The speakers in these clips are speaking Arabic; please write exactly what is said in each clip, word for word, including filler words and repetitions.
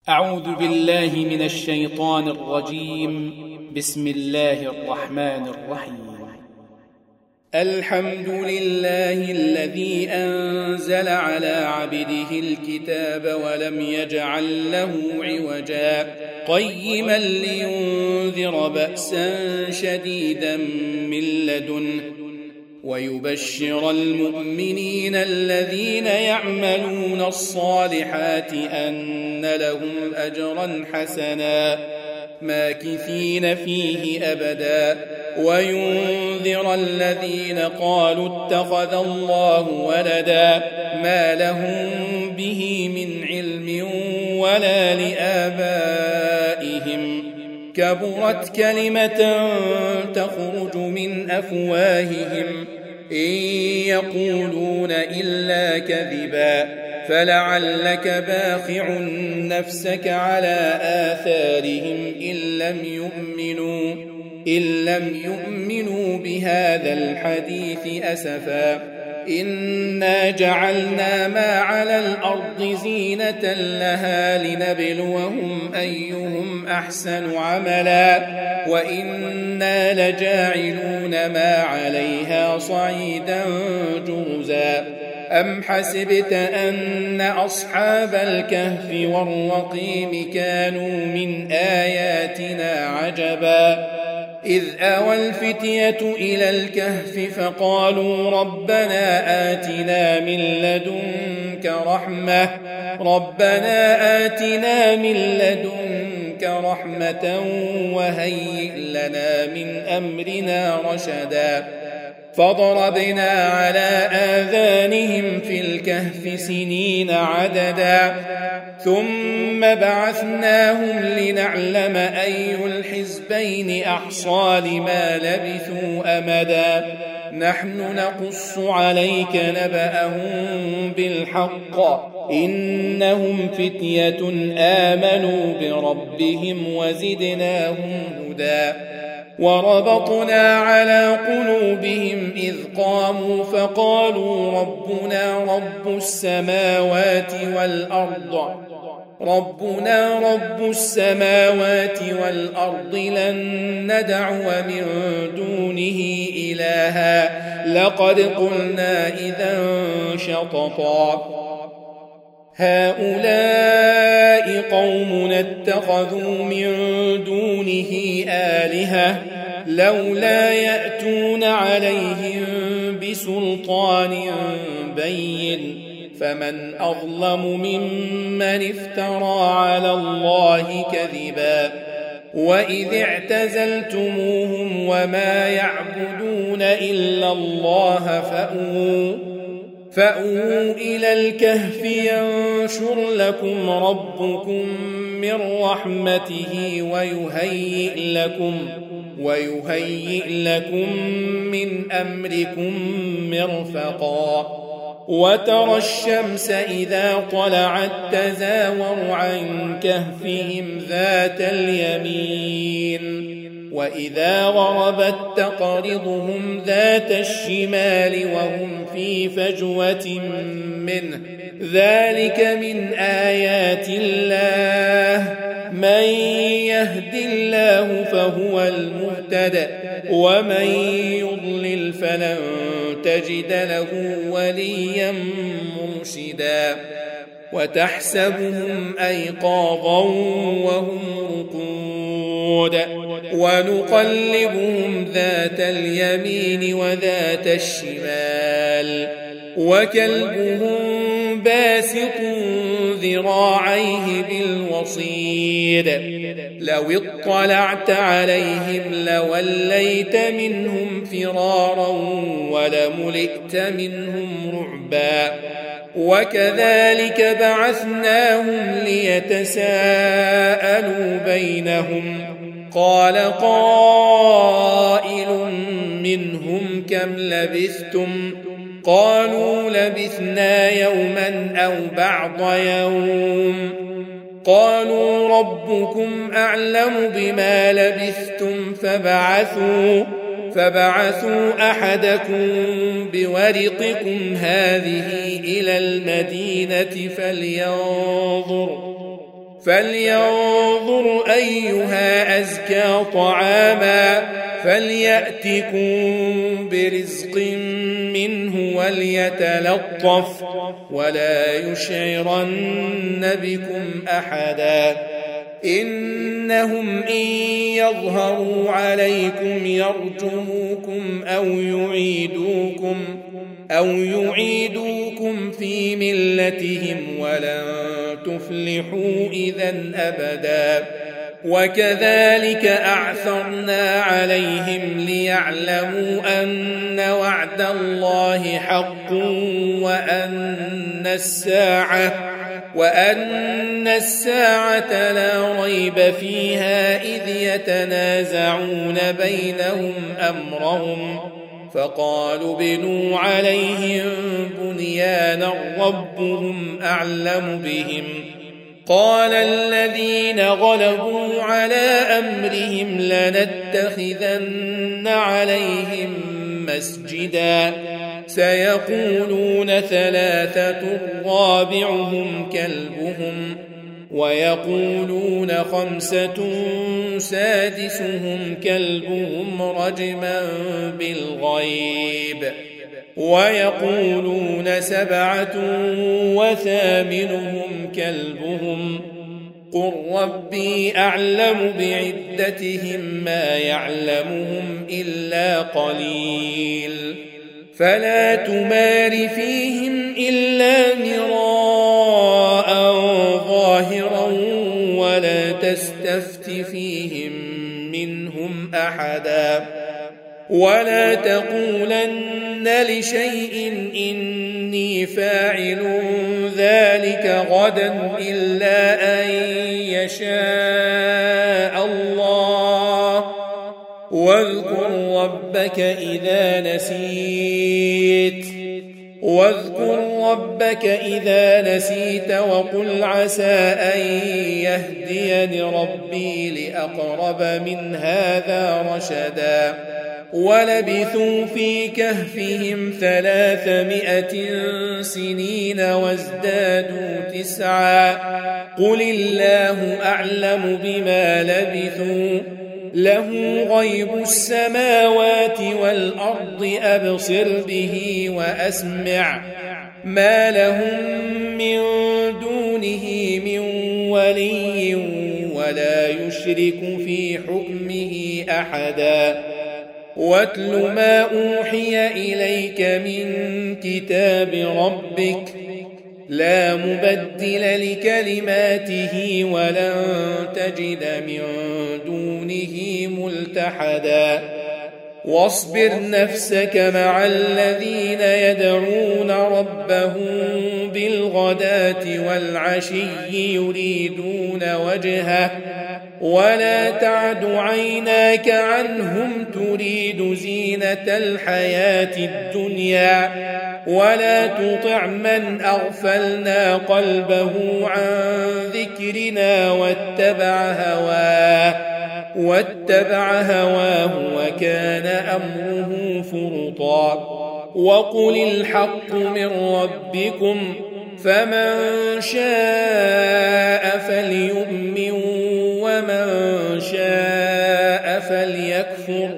أعوذ بالله من الشيطان الرجيم. بسم الله الرحمن الرحيم. الحمد لله الذي أنزل على عبده الكتاب ولم يجعل له عوجا قيما لينذر بأسا شديدا من لدنه ويبشر المؤمنين الذين يعملون الصالحات أن لهم أجرا حسنا ماكثين فيه أبدا وينذر الذين قالوا اتخذ الله ولدا ما لهم به من علم ولا لآبائهم كبرت كلمة تخرج من أفواههم إن يقولون إلا كذبا فلعلك باخع نفسك على آثارهم إن لم يؤمنوا إن لم يؤمنوا بهذا الحديث أسفا إنا جعلنا ما على الأرض زينة لها لنبلوهم أيهم أحسن عملا وإنا لجاعلون ما عليها صعيدا جرزا أم حسبت أن أصحاب الكهف والرقيم كانوا من آياتنا عجبا إذ آوى الفتية إلى الكهف فقالوا ربنا آتنا من لدنك رحمة ربنا آتنا من لدنك رحمة وهيئ لنا من أمرنا رشدا فضربنا على آذانهم في الكهف سنين عددا ثم بعثناهم لنعلم أي الحزبين أحصى لما لبثوا أمدا نحن نقص عليك نبأهم بالحق إنهم فتية آمنوا بربهم وزدناهم هدى وربطنا على قلوبهم إذ قاموا فقالوا ربنا رب السماوات والأرض ربنا رب السماوات والأرض لن ندعو من دونه إلها لقد قلنا إذا شططا هؤلاء قومنا اتخذوا من دونه آلهة لولا يأتون عليهم بسلطان بين فمن أظلم ممن افترى على الله كذبا وإذ اعتزلتموهم وما يعبدون إلا الله فأووا فأووا إلى الكهف ينشر لكم ربكم من رحمته ويهيئ لكم ويهيئ لكم من أمركم مرفقا وترى الشمس إذا طلعت تزاور عن كهفهم ذات اليمين وإذا غربت تقرضهم ذات الشمال وهم في فجوة منه ذلك من آيات الله من يهد الله فهو المهتد ومن يضلل فلن تجد له وليا مرشدا وتحسبهم أيقاظا وهم رقود ونقلبهم ذات اليمين وذات الشمال وكلبهم باسط ذراعيه بالوصيد لو اطلعت عليهم لوليت منهم فرارا ولملئت منهم رعبا وكذلك بعثناهم ليتساءلوا بينهم قال قائل منهم كم لبثتم قالوا لبثنا يوما أو بعض يوم قالوا ربكم أعلم بما لبثتم فبعثوا فبعثوا أحدكم بورقكم هذه إلى المدينة فلينظر فلينظر أيها أزكى طعاما فليأتكم برزق منه وليتلطف ولا يشعرن بكم أحدا إنهم إن يظهروا عليكم يرجموكم أو يعيدوكم أو يعيدوكم في ملتهم ولن تفلحوا إذا أبدا وكذلك أعثرنا عليهم ليعلموا أن وعد الله حق وأن الساعة وأن الساعة لا ريب فيها إذ يتنازعون بينهم أمرهم فقالوا بنوا عليهم بنيانا ربهم أعلم بهم قال الذين غلبوا على أمرهم لنتخذن عليهم مسجدا سيقولون ثلاثة رابعهم كلبهم ويقولون خمسة سادسهم كلبهم رجما بالغيب ويقولون سبعة وثامنهم كلبهم قل ربي أعلم بعدتهم ما يعلمهم إلا قليل فلا تمار فيهم إلا مراء ظاهرا ولا تستفت فيهم منهم أحدا ولا تقولن لشيء إني فاعل ذلك غدا إلا أن يشاء الله واذكر ربك إذا نسيت واذكر ربك إذا نسيت وقل عسى أن يهديني ربي لأقرب من هذا رشدا ولبثوا في كهفهم ثلاثمائة سنين وازدادوا تسعا قل الله أعلم بما لبثوا له غيب السماوات والأرض أبصر به وأسمع ما لهم من دونه من ولي ولا يشرك في حكمه أحدا واتل ما أوحي إليك من كتاب ربك لا مبدل لكلماته ولن تجد من دونه ملتحدا واصبر نفسك مع الذين يدعون ربهم بالغداة والعشي يريدون وجهه ولا تعد عيناك عنهم تريد زينة الحياة الدنيا ولا تطع من أغفلنا قلبه عن ذكرنا واتبع هواه واتبع هواه وكان أمره فرطا وقل الحق من ربكم فمن شاء فليؤمن ومن شاء فليكفر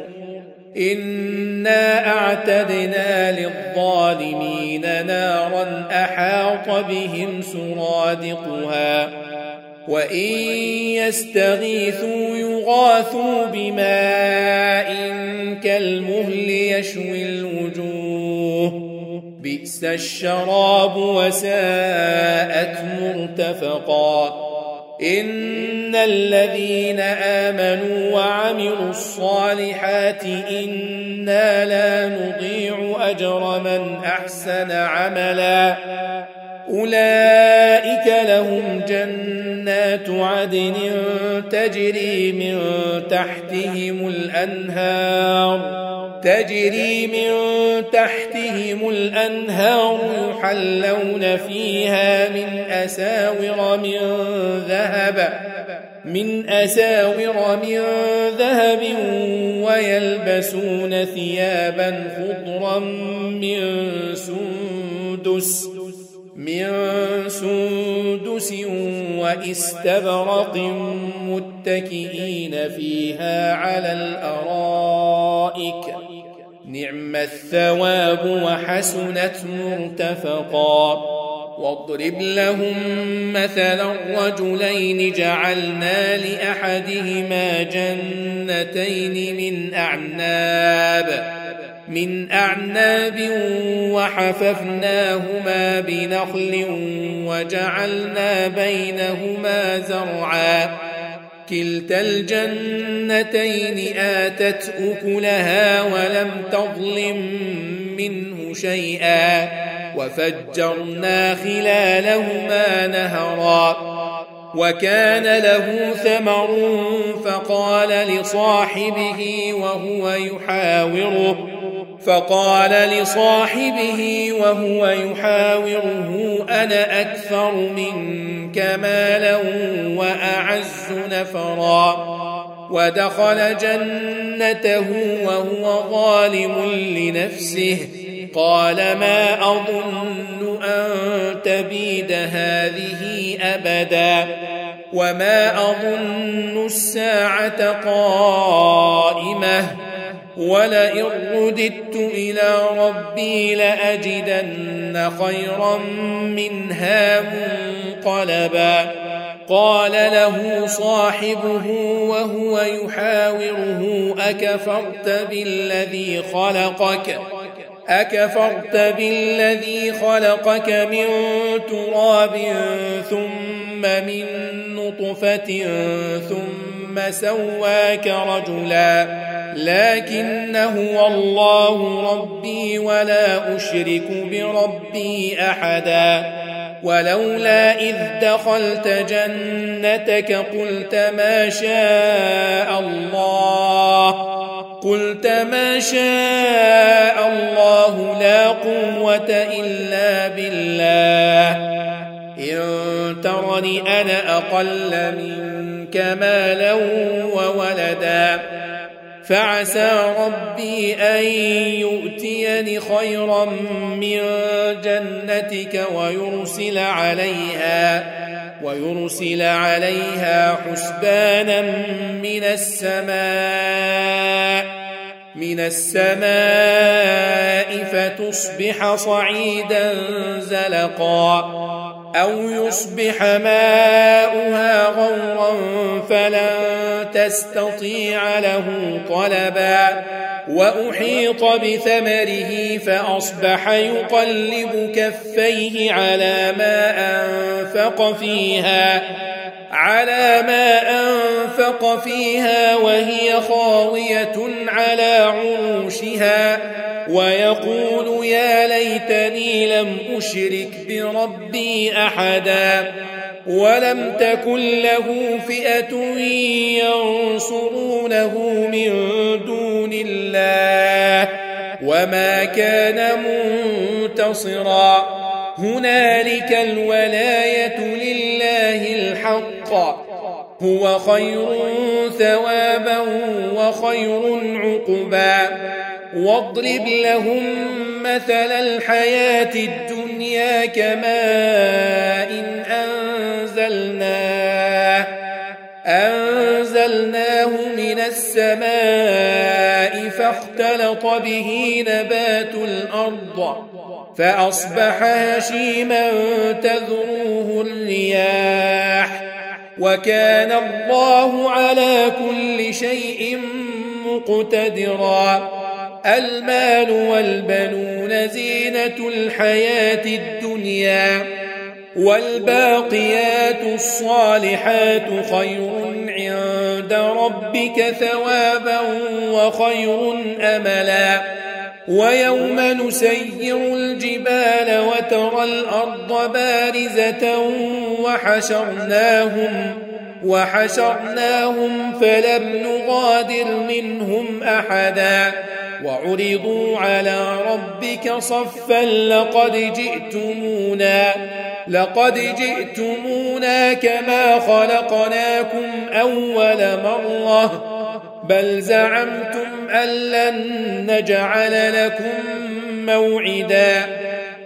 إنا أعتدنا للظالمين نارا أحاط بهم سرادقها وإن يستغيثوا يغاثوا بماء كالمهل يشوي الوجوه بئس الشراب وساءت مرتفقا إن الذين آمنوا وعملوا الصالحات إنا لا نضيع أجر من أحسن عملا أولئك لهم جنات عدن تجري من تحتهم الأنهار تجري من تحتهم الأنهار يحلون فيها من أساور من ذهب من أساور من ذهب ويلبسون ثيابا خضرا من سندس من سندس واستبرق متكئين فيها على الأرائك نعم الثواب وحسنت مرتفقا واضرب لهم مثلا رجلين جعلنا لأحدهما جنتين من أعناب من أعناب وحففناهما بنخل وجعلنا بينهما زرعا كلتا الجنتين آتت أكلها ولم تظلم منه شيئا وفجرنا خلالهما نهرا وكان له ثمر فقال لصاحبه وهو يحاوره فقال لصاحبه وهو يحاوره أنا أكثر منك مالا وأعز نفرا ودخل جنته وهو ظالم لنفسه قال ما أظن أن تبيد هذه أبدا وما أظن الساعة قائمة ولئن رددت إلى ربي لأجدن خيرا منها منقلبا قال له صاحبه وهو يحاوره أكفرت بالذي خلقك أكفرت بالذي خلقك من تراب ثم من نطفة ثم سواك رجلا لكن هو الله ربي ولا أشرك بربي أحدا ولولا إذ دخلت جنتك قلت ما شاء الله قلت ما شاء الله لا قوة إلا بالله إن ترني أنا أقل منك مالا وولدا فعسى ربي أن يؤتيني خيرا من جنتك ويرسل عليها ويرسل عليها حسبانا من السماء من السماء فتصبح صعيدا زلقا أو يصبح ماؤها غورا فلن تستطيع له طلبا وأحيط بثمره فأصبح يقلب كفيه على ما أنفق فيها على ما أنفق فيها وهي خاوية على عروشها ويقول يا ليتني لم أشرك بربي أحدا ولم تكن له فئة ينصرونه من دون الله وما كان منتصرا هنالك الولاية لله الحق هو خير ثوابا وخير عقبا واضرب لهم مثل الحياة الدنيا كماء إن أنزلناه أنزلناه من السماء فاختلط به نبات الأرض فأصبح هشيما تذروه الرياح وكان الله على كل شيء مقتدرا المال والبنون زينة الحياة الدنيا والباقيات الصالحات خير عند ربك ثوابا وخير أملا ويوم نسير الجبال وترى الأرض بارزة وحشرناهم وحشرناهم فلم نغادر منهم أحدا وعرضوا على ربك صفا لقد جئتمونا لقد جئتمونا كما خلقناكم أول مرة بل زعمتم أن لن نجعل لكم موعدا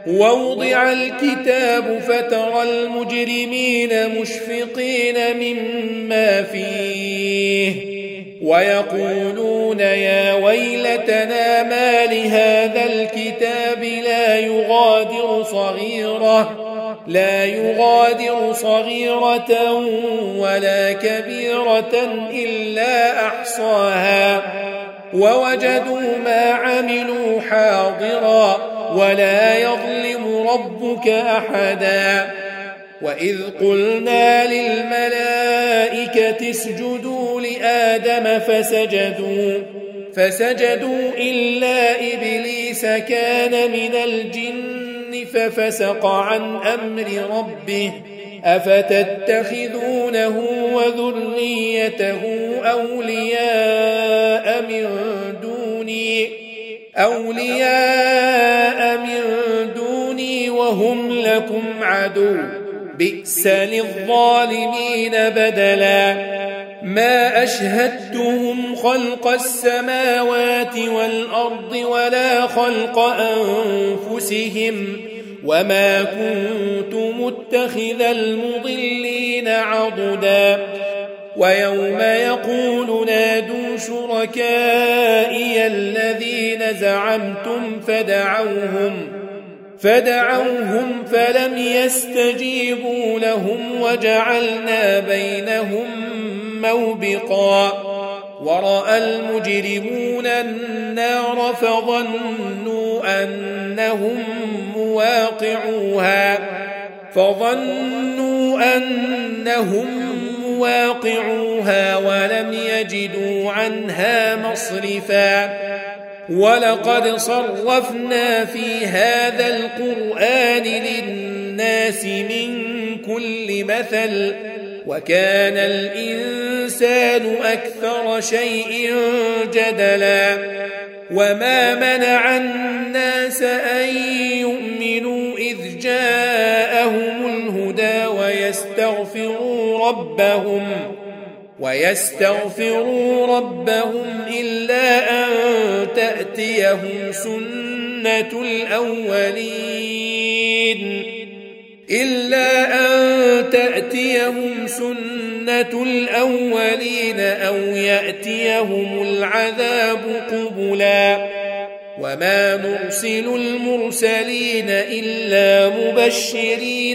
ووضع الكتاب فترى المجرمين مشفقين مما فيه ويقولون يا ويلتنا ما لهذا الكتاب لا يغادر صغيرة لا يغادر صغيرة ولا كبيرة إلا أحصاها ووجدوا ما عملوا حاضرا ولا يظلم ربك أحدا وإذ قلنا للملائكة اسجدوا لآدم فسجدوا فسجدوا إلا إبليس كان من الجن ففسق عن أمر ربه أفتتخذونه وذريته أولياء من دوني أولياء من دوني وهم لكم عدو بئس للظالمين بدلا ما أشهدتهم خلق السماوات والأرض ولا خلق أنفسهم وما كنت متخذ المضلين عضدا ويوم يقول نادوا شركائي الذين زعمتم فدعوهم فدعوهم فلم يستجيبوا لهم وجعلنا بينهم موبقا ورأى المجرمون النار فظنوا أنهم مواقعوها فظنوا أنهم مواقعوها ولم يجدوا عنها مصرفا ولقد صرفنا في هذا القرآن للناس من كل مثل وكان الإنسان أكثر شيء جدلا وما منع الناس أن يؤمنوا إذ جاءهم الهدى ويستغفروا ربهم ويستغفروا ربهم إلا أن تأتيهم سنة الأولين إلا أن تأتيهم سنة الأولين أو يأتيهم العذاب قبلا وما نرسل المرسلين إلا مبشرين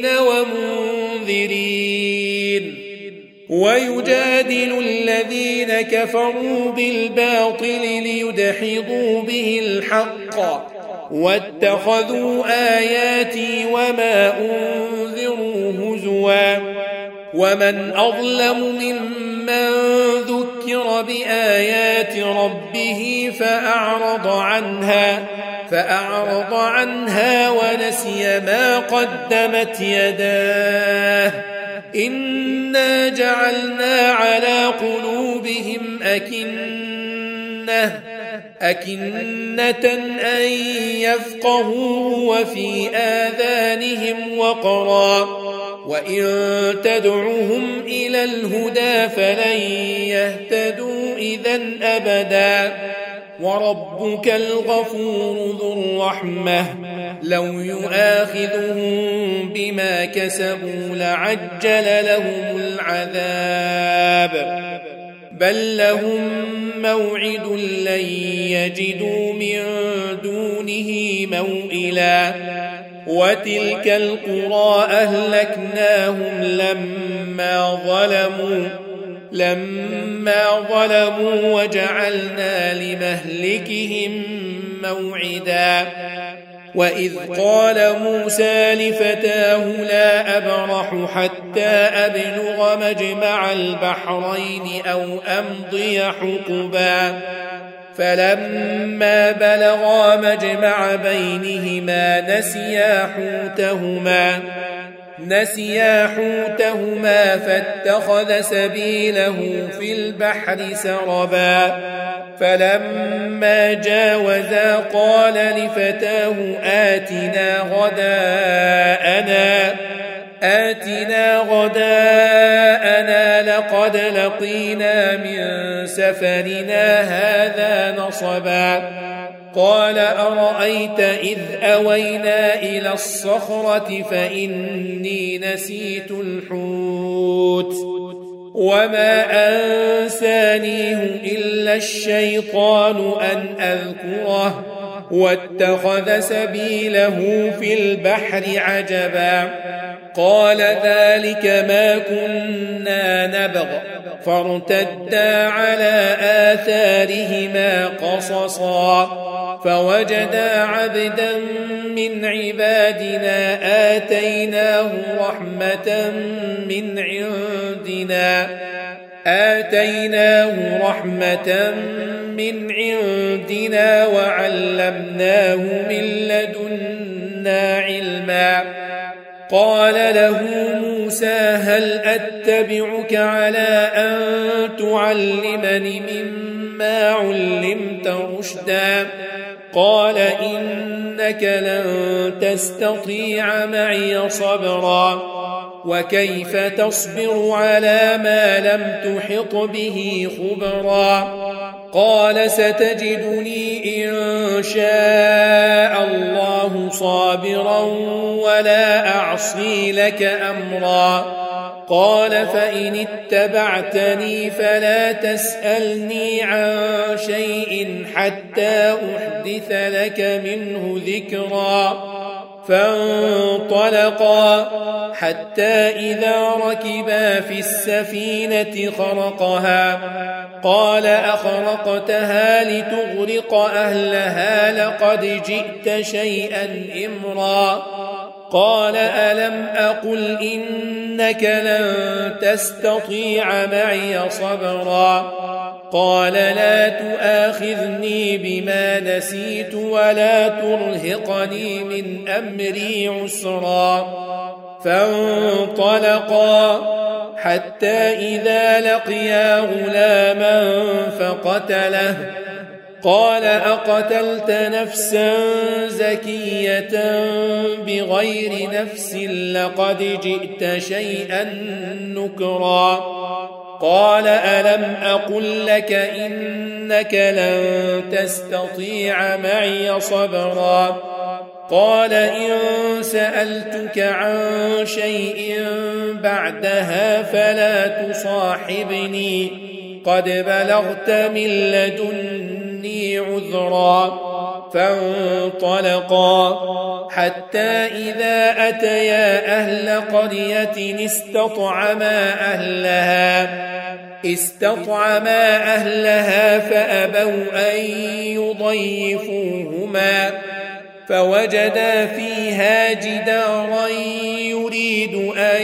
ومنذرين ويجادل الذين كفروا بالباطل ليدحضوا به الحق واتخذوا آياتي وما أنذروا هزوا ومن أظلم ممن ذكر بآيات ربه فأعرض عنها فأعرض عنها ونسي ما قدمت يداه إنا جعلنا على قلوبهم أكنة أكنة أن يفقهوا وفي آذانهم وقرا وإن تدعهم إلى الهدى فلن يهتدوا إذن أبدا وربك الغفور ذو الرحمة لو يؤاخذهم بما كسبوا لعجل لهم العذاب بل لهم موعد لن يجدوا من دونه موئلا وتلك القرى أهلكناهم لما ظلموا لما ظلموا وجعلنا لمهلكهم موعدا وإذ قال موسى لفتاه لا أبرح حتى أبلغ مجمع البحرين أو أمضي حقبا فلما بلغا مجمع بينهما نسيا حوتهما نسيا حوتهما فاتخذ سبيله في البحر سربا فلما جاوزا قال لفتاه آتنا غداءنا آتنا غداءنا لقد لقينا من سفرنا هذا نصبا قال أرأيت إذ أوينا إلى الصخرة فإني نسيت الحوت وما أنسانيه إلا الشيطان أن أذكره واتخذ سبيله في البحر عجبا قال ذلك ما كنا نبغ فارتدا على آثارهما قصصا فوجدا عبدا من عبادنا آتيناه رحمة من عندنا آتيناه رحمة من عندنا وعلمناه من لدنا علما قال له موسى هل أتبعك على أن تعلمني مما علمت رشدا قال إنك لن تستطيع معي صبرا وكيف تصبر على ما لم تحط به خبرا قال ستجدني إن شاء الله صابرا ولا أعصي لك أمرا قال فإن اتبعتني فلا تسألني عن شيء حتى أحدث لك منه ذكرا فانطلقا حتى إذا ركبا في السفينة خرقها قال أخرقتها لتغرق أهلها لقد جئت شيئا إمرا قال ألم أقل إنك لن تستطيع معي صبرا قال لا تؤاخذني بما نسيت ولا ترهقني من أمري عسرا فانطلقا حتى إذا لقيا غلاما فقتله قال أقتلت نفسا زكية بغير نفس لقد جئت شيئا نكرا قال ألم أقل لك إنك لن تستطيع معي صبرا قال إن سألتك عن شيء بعدها فلا تصاحبني قد بلغت من لدني عذرا فانطلقا حتى إذا أتيا أهل قرية استطعما أهلها استطعما أهلها فأبوا أن يضيفوهما فوجدا فيها جدارا يريد أن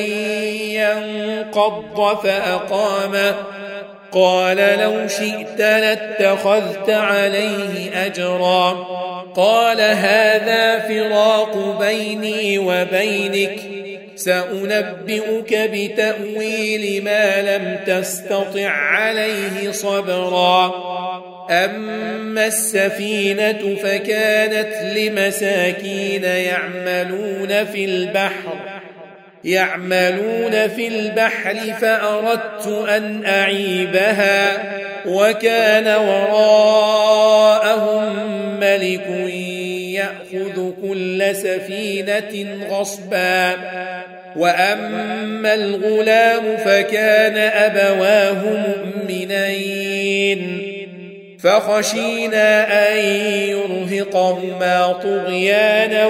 ينقض فأقامه قال لو شئت لاتخذت عليه أجرا قال هذا فراق بيني وبينك سأنبئك بتأويل ما لم تستطع عليه صبرا أما السفينة فكانت لمساكين يعملون في البحر يعملون في البحر فأردت أن أعيبها وكان وراءهم ملك يأخذ كل سفينة غصبا وأما الغلام فكان أبواه مؤمنين فخشينا أن يرهقهما طغيانا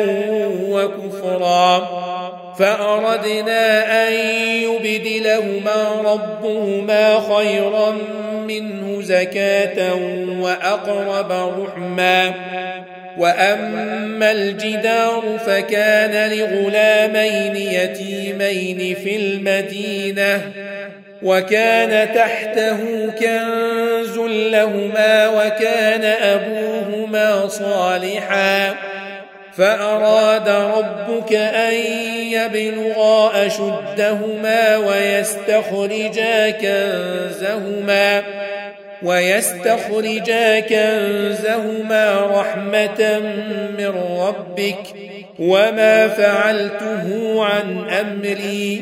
وكفرا فأردنا أن يبدلهما ربهما خيرا منه زكاة وأقرب رحما وأما الجدار فكان لغلامين يتيمين في المدينة وكان تحته كنز لهما وكان أبوهما صالحا فأراد ربك أن يبلغا أشدهما ويستخرجا كنزهما ويستخرجا كنزهما رحمة من ربك وما فعلته عن أمري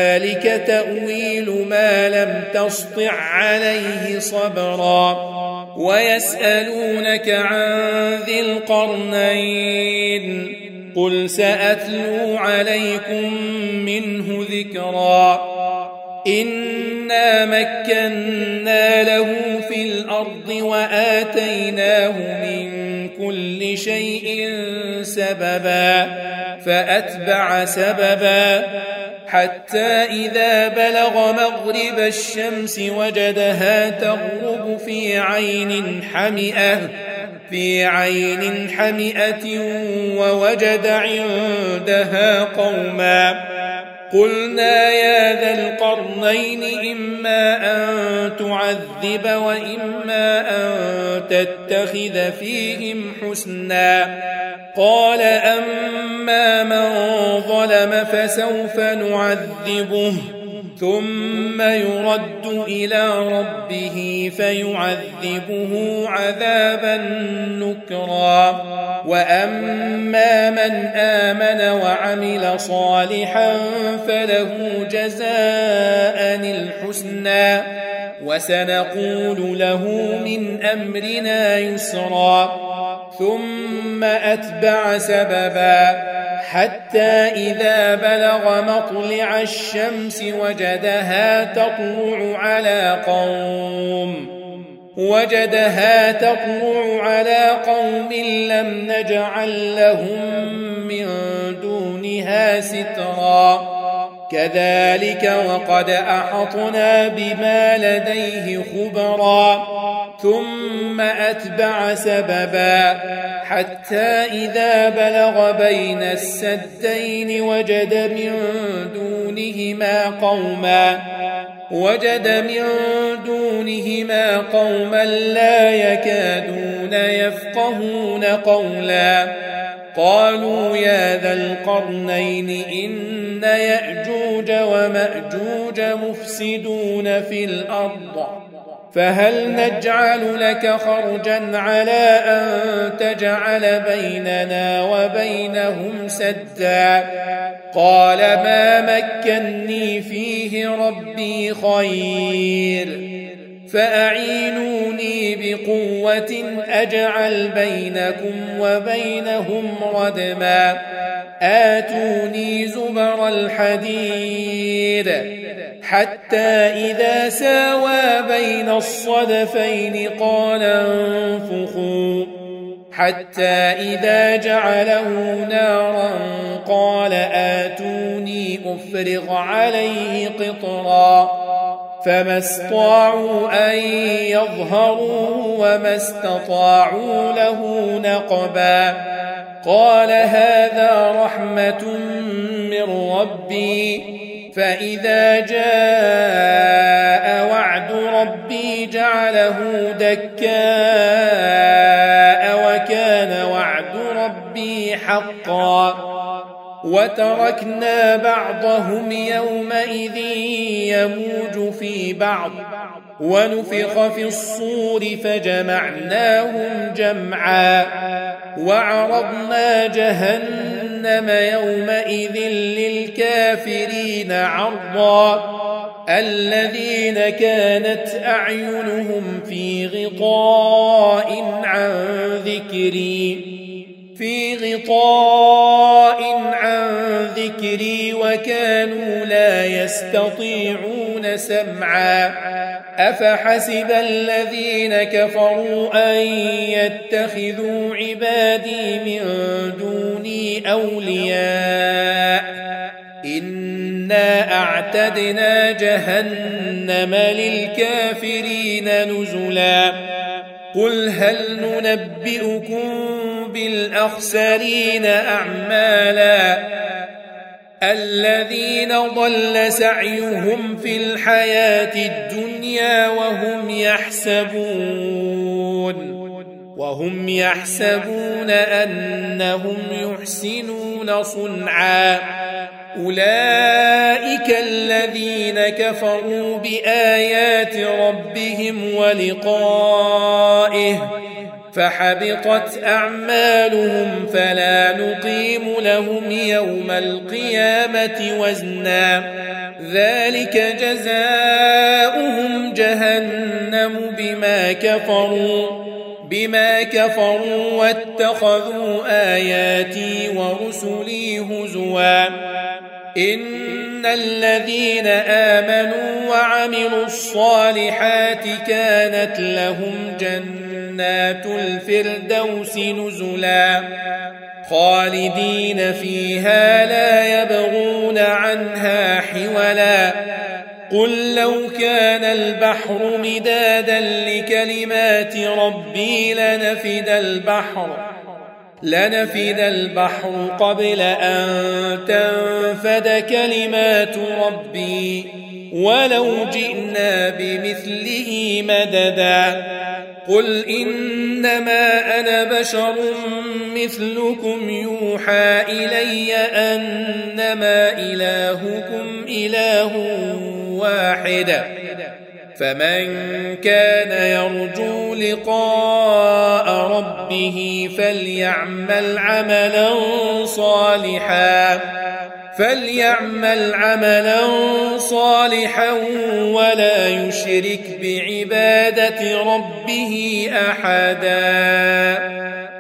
ذلك تأويل ما لم تسطع عليه صبرا ويسألونك عن ذي القرنين قل سأتلو عليكم منه ذكرا إنا مكنا له في الأرض وآتيناه من كل شيء سببا فأتبع سببا حتى إذا بلغ مغرب الشمس وجدها تغرب في عين حمئة في عين حمئة ووجد عندها قوما قلنا يا ذا القرنين إما أن تعذب وإما أن تتخذ فيهم حسنا قال أما من ظلم فسوف نعذبه ثم يرد إلى ربه فيعذبه عذابا نكرا وأما من آمن وعمل صالحا فله جزاء الحسنى وسنقول له من أمرنا يسرا ثم أتبع سببا حتى إذا بلغ مطلع الشمس وجدها تطلع على قوم وجدها تطلع على قوم لم نجعل لهم من دونها سترا كذلك وقد أحطنا بما لديه خبرا ثم أتبع سببا حتى إذا بلغ بين السدين وجد من دونهما قوما وجد من دونهما قوما لا يكادون يفقهون قولا قالوا يا ذا القرنين إن يأجوج ومأجوج مفسدون في الأرض فهل نجعل لك خرجا على أن تجعل بيننا وبينهم سدا قال ما مكني فيه ربي خير فأعينوني بقوة أجعل بينكم وبينهم ردما آتوني زبر الحديد حتى إذا ساوى بين الصدفين قال انفخوا حتى إذا جعله نارا قال آتوني أفرغ عليه قطرا فما استطاعوا أن يظهروه وما استطاعوا له نقبا قال هذا رحمة من ربي فإذا جاء وعد ربي جعله دكاء وكان وعد ربي حقا وتركنا بعضهم يومئذ يموج في بعض ونفخ في الصور فجمعناهم جمعا وعرضنا جهنم يومئذ للكافرين عرضا الذين كانت أعينهم في غطاء عن ذكري في غطاء عن ذكري وكانوا لا يستطيعون سمعا أفحسب الذين كفروا أن يتخذوا عبادي من دوني أولياء إنا أعتدنا جهنم للكافرين نزلا قل هل ننبئكم بالأخسرين أعمالا الذين ضل سعيهم في الحياة الدنيا وهم يحسبون وهم يحسبون أنهم يحسنون صنعا أولئك الذين كفروا بآيات ربهم ولقائه فحبطت أعمالهم فلا نقيم لهم يوم القيامة وزنا ذلك جزاؤهم جهنم بما كفروا بما كفروا واتخذوا آياتي ورسلي هزوا إن الذين آمنوا وعملوا الصالحات كانت لهم جنات الفردوس نزلا خالدين فيها لا يبغون عنها حولا قل لو كان البحر مدادا لكلمات ربي لنفد البحر لنفد البحر قبل أن تنفد كلمات ربي ولو جئنا بمثله مددا قل إنما أنا بشر مثلكم يوحى إلي أنما إلهكم إله واحد فمن كان يرجو لقاء ربه فليعمل عملا صالحا فليعمل عملا صالحا ولا يشرك بعبادة ربه أحدا